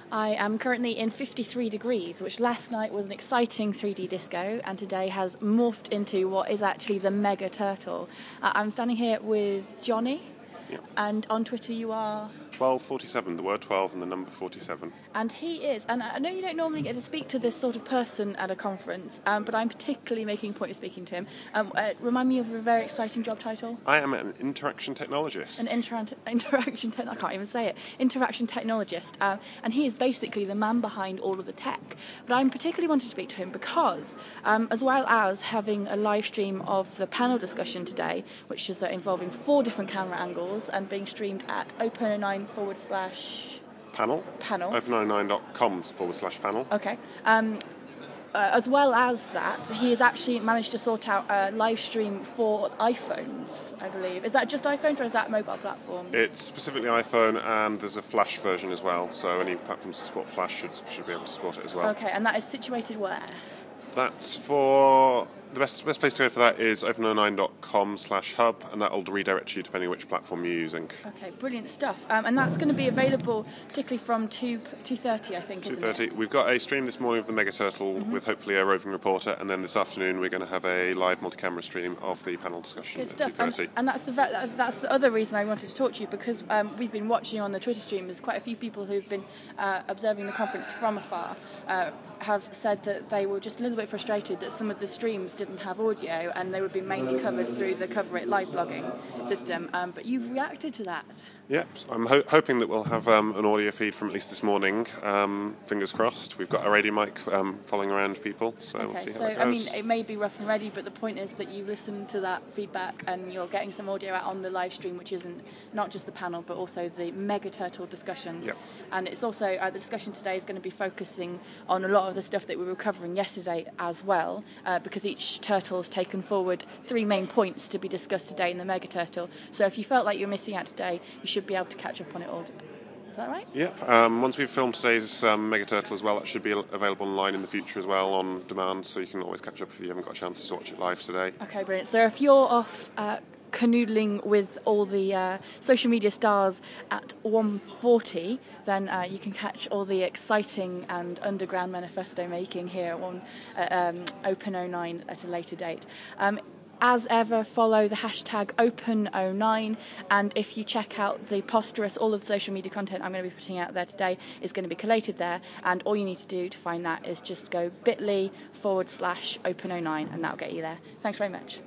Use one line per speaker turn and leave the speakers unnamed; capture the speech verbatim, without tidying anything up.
I am currently in fifty-three degrees, which last night was an exciting three D disco, and today has morphed into what is actually the Mega Turtle. Uh, I'm standing here with Johnny,
Yep.
and on Twitter you are...
twelve forty-seven, the word twelve and the number forty-seven.
And he is, and I know you don't normally get to speak to this sort of person at a conference, um, but I'm particularly making a point of speaking to him. Um, uh, remind me of a very exciting job title.
I am an interaction technologist.
An intera- interaction, te- I can't even say it, interaction technologist, um, and he is basically the man behind all of the tech. But I'm particularly wanting to speak to him because, um, as well as having a live stream of the panel discussion today, which is uh, involving four different camera angles and being streamed at open oh nine forward slash...
Panel.
Panel.
open oh nine dot com forward slash panel.
Okay. Um, uh, as well as that, he has actually managed to sort out a live stream for iPhones, I believe. Is that just iPhones or is that mobile platforms?
It's specifically iPhone, and there's a Flash version as well, so any platforms that support Flash should, should be able to support it as well.
Okay, and that is situated where?
That's for... The best best place to go for that is open oh nine dot com slash hub, and that will redirect you depending on which platform you're using.
Okay, brilliant stuff. Um, and that's going to be available particularly from two thirty, I think, isn't
two thirty.
it?
We've got a stream this morning of the Mega Turtle
Mm-hmm.
with hopefully a roving reporter, and then this afternoon we're going to have a live multi-camera stream of the panel discussion
Good
at
stuff.
two thirty.
And, and that's the ve- that's the other reason I wanted to talk to you, because um, we've been watching on the Twitter stream. There's quite a few people who've been uh, observing the conference from afar. Uh, have said that they were just a little bit frustrated that some of the streams didn't have audio and they would be mainly covered through the Cover It live blogging system. Um, but you've reacted to that.
Yep, I'm ho- hoping that we'll have um, an audio feed from at least this morning. Um, fingers crossed. We've got a radio mic um, following around people, so
Okay,
we'll see how
so
that
I mean,
goes.
it may be rough and ready, but the point is that you listen to that feedback and you're getting some audio out on the live stream, which isn't not just the panel, but also the Mega Turtle discussion.
Yep.
And it's also, uh, the discussion today is going to be focusing on a lot of the stuff that we were covering yesterday as well, uh, because each turtle has taken forward three main points to be discussed today in the Mega Turtle. So if you felt like you're missing out today, you should be able to catch up on it all. Is that right?
Yep. Um, once we've filmed today's um, Mega Turtle as well, that should be available online in the future as well on demand, so you can always catch up if you haven't got a chance to watch it live today.
Okay, brilliant. So if you're off uh, canoodling with all the uh, social media stars at one forty, then uh, you can catch all the exciting and underground manifesto making here at one, uh, um, open oh nine at a later date. Um, As ever, follow the hashtag open oh nine, and if you check out the Posterous, all of the social media content I'm going to be putting out there today is going to be collated there, and all you need to do to find that is just go bit.ly forward slash open oh nine, and that'll get you there. Thanks very much.